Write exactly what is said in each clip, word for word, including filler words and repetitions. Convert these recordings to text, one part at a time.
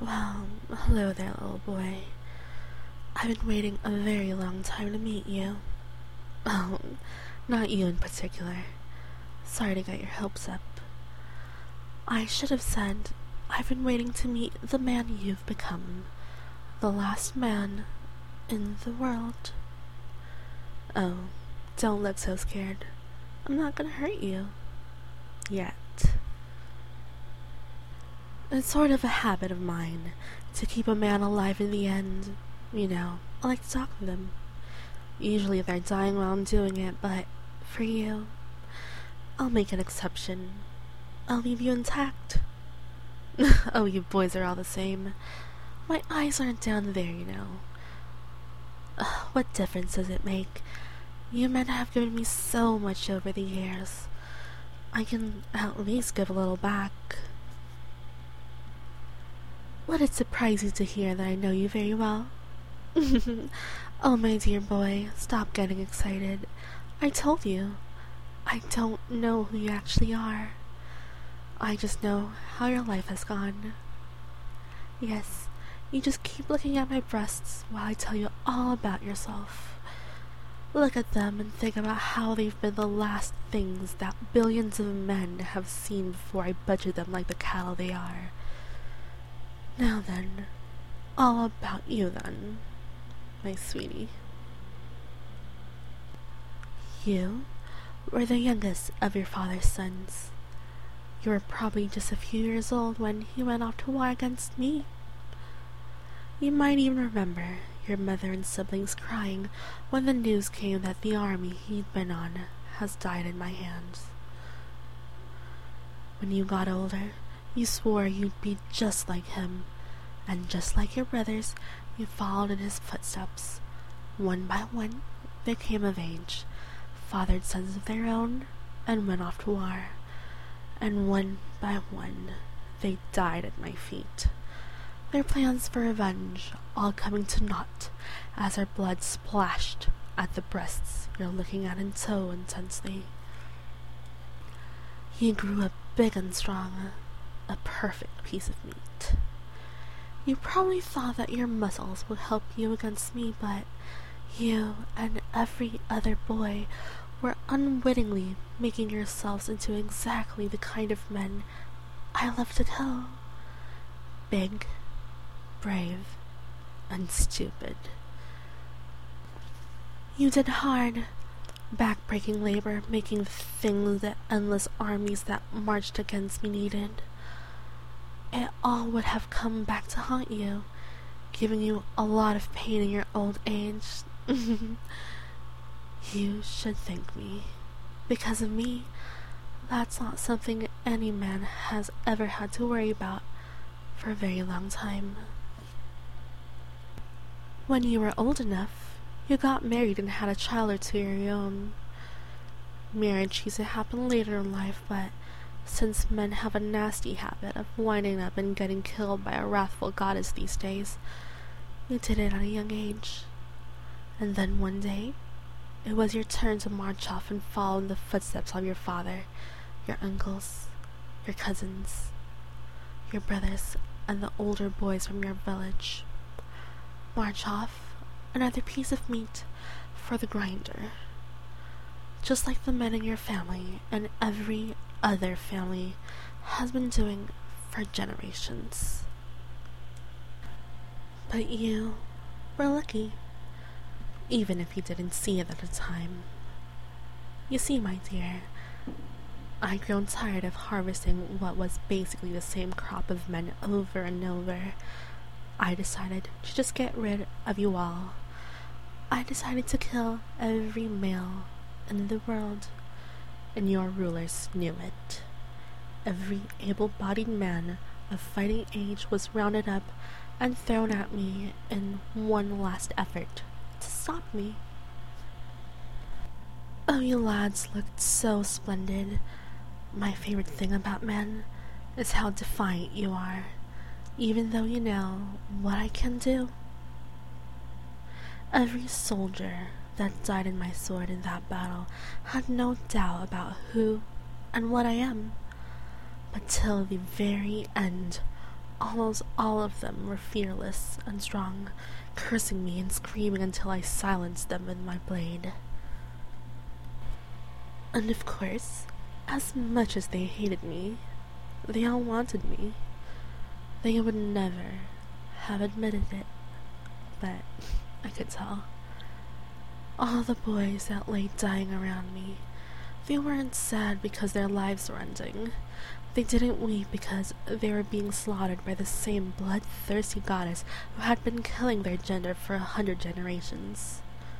Well, hello there, little boy. I've been waiting a very long time to meet you. Oh, not you in particular. Sorry to get your hopes up. I should have said, I've been waiting to meet the man you've become. The last man in the world. Oh, don't look so scared. I'm not gonna hurt you. Yet. It's sort of a habit of mine to keep a man alive in the end. You know, I like to talk to them. Usually they're dying while I'm doing it, but for you, I'll make an exception. I'll leave you intact. Oh, you boys are all the same. My eyes aren't down there, you know. Uh, what difference does it make? You men have given me so much over the years. I can at least give a little back. Would it surprise you to hear that I know you very well? Oh, my dear boy, stop getting excited. I told you, I don't know who you actually are. I just know how your life has gone. Yes, you just keep looking at my breasts while I tell you all about yourself. Look at them and think about how they've been the last things that billions of men have seen before I butchered them like the cattle they are. Now then, all about you then, my sweetie. You were the youngest of your father's sons. You were probably just a few years old when he went off to war against me. You might even remember your mother and siblings crying when the news came that the army he'd been on has died in my hands. When you got older, you swore you'd be just like him, and just like your brothers, you followed in his footsteps. One by one, they came of age, fathered sons of their own, and went off to war. And one by one, they died at my feet. Their plans for revenge all coming to naught as our blood splashed at the breasts you're looking at in so intensely. You grew up big and strong, a perfect piece of meat. You probably thought that your muscles would help you against me, but you and every other boy were unwittingly making yourselves into exactly the kind of men I love to kill. Big, brave, and stupid. You did hard, back-breaking labor, making the things that endless armies that marched against me needed. It all would have come back to haunt you, giving you a lot of pain in your old age. You should thank me. Because of me, that's not something any man has ever had to worry about for a very long time. When you were old enough, you got married and had a child or two of your own. Marriage used to happen later in life, but since men have a nasty habit of winding up and getting killed by a wrathful goddess these days, you did it at a young age. And then one day, it was your turn to march off and follow in the footsteps of your father, your uncles, your cousins, your brothers, and the older boys from your village. March off, another piece of meat for the grinder. Just like the men in your family and every other family has been doing for generations. But you were lucky, even if you didn't see it at the time. You see, my dear, I'd grown tired of harvesting what was basically the same crop of men over and over. I decided to just get rid of you all. I decided to kill every male in the world, and your rulers knew it. Every able-bodied man of fighting age was rounded up and thrown at me in one last effort to stop me. Oh, you lads looked so splendid. My favorite thing about men is how defiant you are, even though you know what I can do. Every soldier that died in my sword in that battle had no doubt about who and what I am. But till the very end, almost all of them were fearless and strong, cursing me and screaming until I silenced them with my blade. And of course, as much as they hated me, they all wanted me. They would never have admitted it, but I could tell. All the boys that lay dying around me, they weren't sad because their lives were ending. They didn't weep because they were being slaughtered by the same bloodthirsty goddess who had been killing their gender for a hundred generations.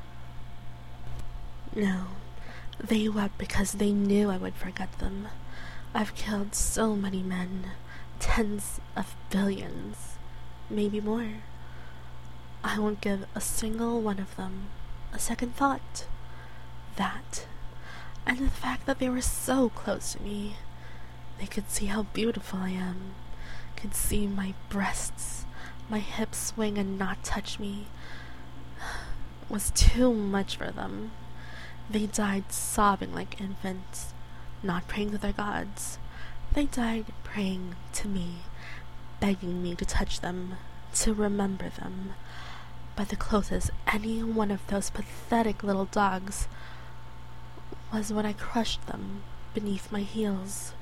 No, they wept because they knew I would forget them. I've killed so many men, tens of billions, maybe more. I won't give a single one of them a second thought. That, and the fact that they were so close to me. They could see how beautiful I am, could see my breasts, my hips swing and not touch me, was too much for them. They died sobbing like infants, not praying to their gods. They died praying to me, begging me to touch them, to remember them. But the closest any one of those pathetic little dogs was when I crushed them beneath my heels.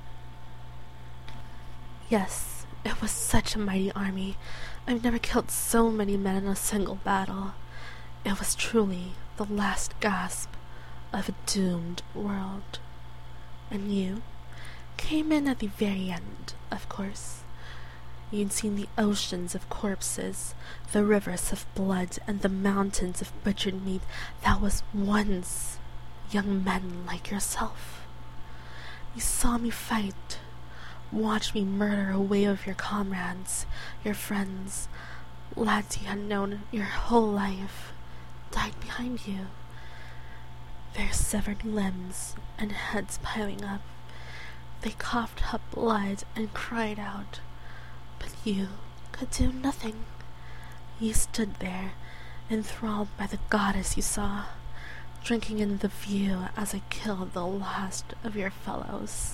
Yes, it was such a mighty army. I've never killed so many men in a single battle. It was truly the last gasp of a doomed world. And you came in at the very end, of course. You'd seen the oceans of corpses, the rivers of blood, and the mountains of butchered meat that was once young men like yourself. You saw me fight, watched me murder a wave of your comrades, your friends, lads you had known your whole life, died behind you. Their severed limbs and heads piling up, they coughed up blood and cried out. But you could do nothing. You stood there, enthralled by the goddess you saw, drinking in the view as I killed the last of your fellows.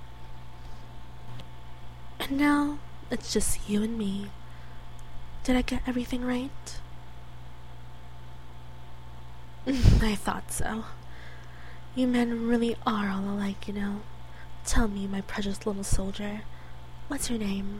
And now it's just you and me. Did I get everything right? I thought so. You men really are all alike, you know. Tell me, my precious little soldier, what's your name?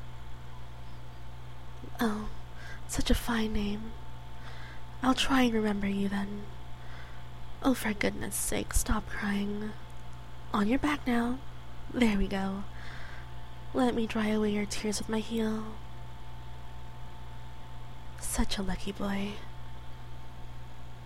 Oh, such a fine name. I'll try and remember you then. Oh, for goodness sake, stop crying. On your back now. There we go. Let me dry away your tears with my heel. Such a lucky boy.